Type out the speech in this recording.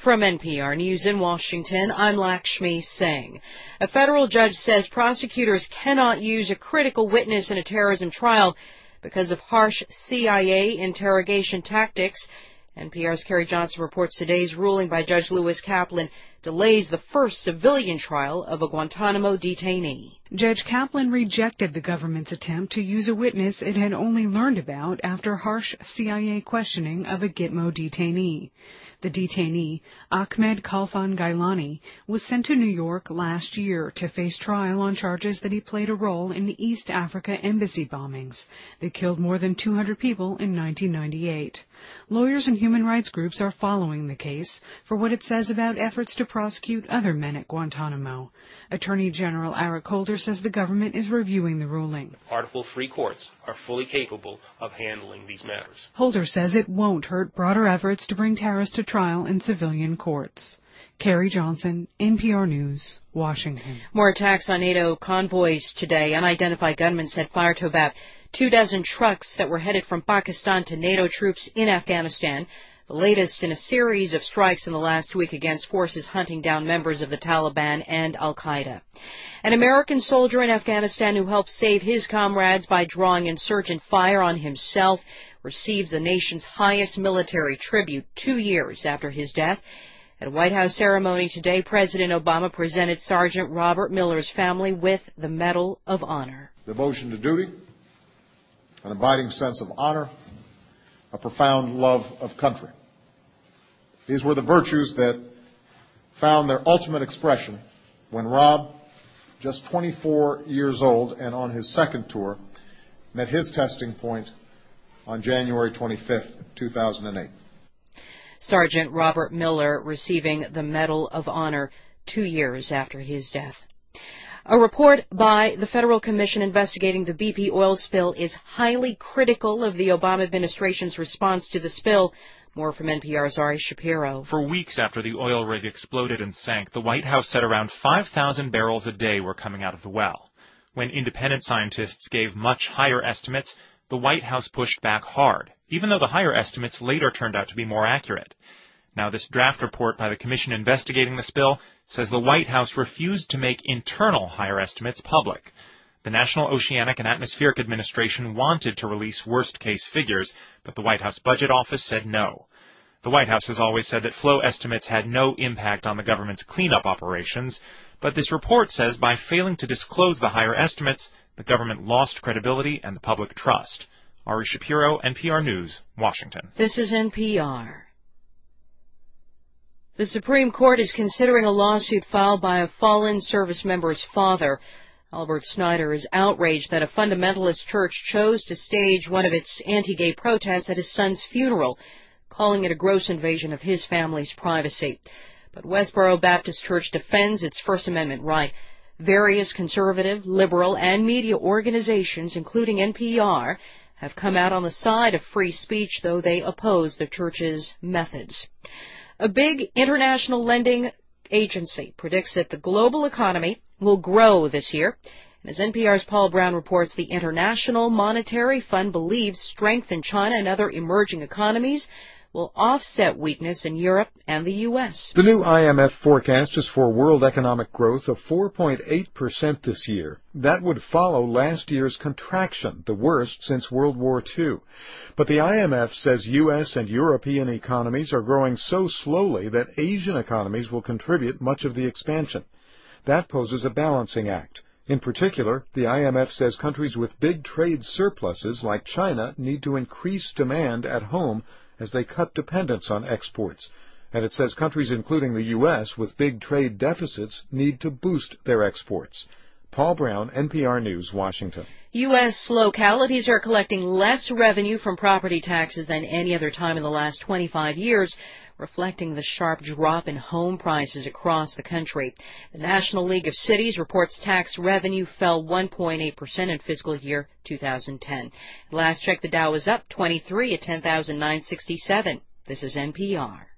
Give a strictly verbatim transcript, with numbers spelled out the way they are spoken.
From N P R News in Washington, I'm Lakshmi Singh. A federal judge says prosecutors cannot use a critical witness in a terrorism trial because of harsh C I A interrogation tactics. N P R's Carrie Johnson reports today's ruling by Judge Lewis Kaplan delays the first civilian trial of a Guantanamo detainee. Judge Kaplan rejected the government's attempt to use a witness it had only learned about after harsh C I A questioning of a Gitmo detainee. The detainee, Ahmed Khalfan Gailani, was sent to New York last year to face trial on charges that he played a role in the East Africa embassy bombings that killed more than two hundred people in nineteen ninety-eight. Lawyers and human rights groups are following the case for what it says about efforts to prosecute other men at Guantanamo. Attorney General Eric Holder says the government is reviewing the ruling. Article three courts are fully capable of handling these matters. Holder says it won't hurt broader efforts to bring terrorists to trial in civilian courts. Carrie Johnson, N P R News, Washington. More attacks on NATO convoys today. Unidentified gunmen set fire to about two dozen trucks that were headed from Pakistan to NATO troops in Afghanistan. The latest in a series of strikes in the last week against forces hunting down members of the Taliban and Al-Qaeda. An American soldier in Afghanistan who helped save his comrades by drawing insurgent fire on himself receives the nation's highest military tribute two years after his death. At a White House ceremony today, President Obama presented Sergeant Robert Miller's family with the Medal of Honor. Devotion to duty, an abiding sense of honor, a profound love of country. These were the virtues that found their ultimate expression when Rob, just twenty-four years old and on his second tour, met his testing point on January twenty-fifth, two thousand eight. Sergeant Robert Miller receiving the Medal of Honor two years after his death. A report by the Federal Commission investigating the B P oil spill is highly critical of the Obama administration's response to the spill. More from N P R's Ari Shapiro. For weeks after the oil rig exploded and sank, the White House said around five thousand barrels a day were coming out of the well. When independent scientists gave much higher estimates, the White House pushed back hard, even though the higher estimates later turned out to be more accurate. Now, this draft report by the commission investigating the spill says the White House refused to make internal higher estimates public. The National Oceanic and Atmospheric Administration wanted to release worst-case figures, but the White House Budget Office said no. The White House has always said that flow estimates had no impact on the government's cleanup operations, but this report says by failing to disclose the higher estimates, the government lost credibility and the public trust. Ari Shapiro, N P R News, Washington. This is N P R. The Supreme Court is considering a lawsuit filed by a fallen service member's father. Albert Snyder is outraged that a fundamentalist church chose to stage one of its anti-gay protests at his son's funeral, calling it a gross invasion of his family's privacy. But Westboro Baptist Church defends its First Amendment right. Various conservative, liberal, and media organizations, including N P R, have come out on the side of free speech, though they oppose the church's methods. A big international lending agency predicts that the global economy will grow this year. And as N P R's Paul Brown reports, the International Monetary Fund believes strength in China and other emerging economies will offset weakness in Europe and the U S. The new I M F forecast is for world economic growth of four point eight percent this year. That would follow last year's contraction, the worst since World War Two. But the I M F says U S and European economies are growing so slowly that Asian economies will contribute much of the expansion. That poses a balancing act. In particular, the I M F says countries with big trade surpluses like China need to increase demand at home as they cut dependence on exports. And it says countries including the U S with big trade deficits need to boost their exports. Paul Brown, N P R News, Washington. U S localities are collecting less revenue from property taxes than any other time in the last twenty-five years, reflecting the sharp drop in home prices across the country. The National League of Cities reports tax revenue fell one point eight percent in fiscal year two thousand ten. Last check, the Dow was up twenty-three at ten thousand nine hundred sixty-seven. This is N P R.